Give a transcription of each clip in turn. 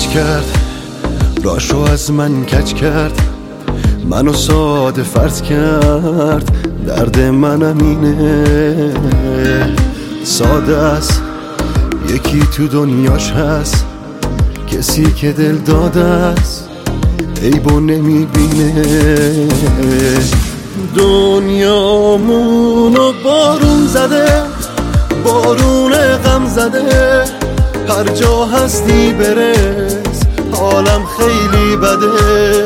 کرد راشو از من کج کرد، منو ساده فرض کرد، درد منم اینه. ساده است یکی تو دنیاش هست، کسی که دل داده است عیبو نمیبینه. دنیامونو بارون زده، بارون غم زده، هر جا هستی برس، حالم خیلی بده.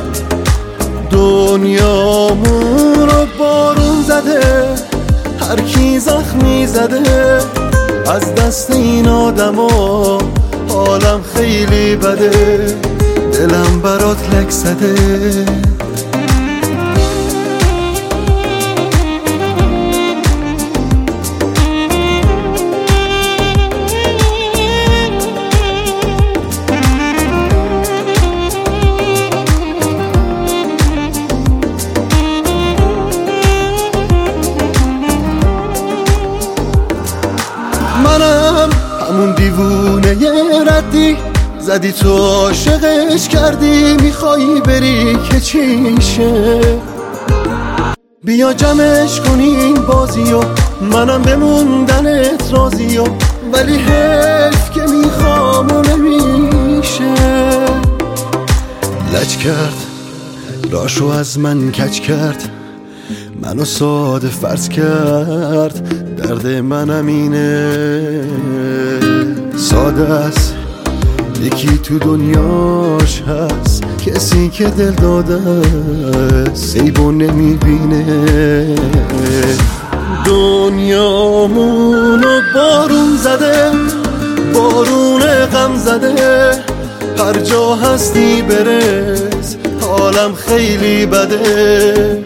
دنیامونو بارون زده، هر کی زخمی زده، از دست این آدما حالم خیلی بده، دلم برات لک زده. منم همون دیوونه ردی، زدی تو عاشقش کردی، میخوایی بری که چیشه؟ بیا جمعش کنین بازیو، منم بموندنت راضیو، ولی حیف که میخوام و نمیشه. لج کرد راشو از من کج کرد، منو ساده فرض کرد، درد منم اینه. ساده است یکی تو دنیاش هست، کسی که دل داده عیبو نمیبینه. دنیامونو بارون زده، بارون غم زده، هر جا هستی برس، حالم خیلی بده.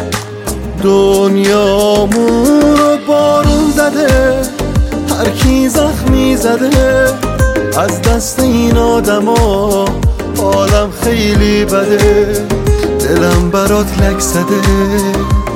دنیامونو بارون زده، هر کی زخمی زده، از دست این آدما حالم خیلی بده، دلم برات لک زده.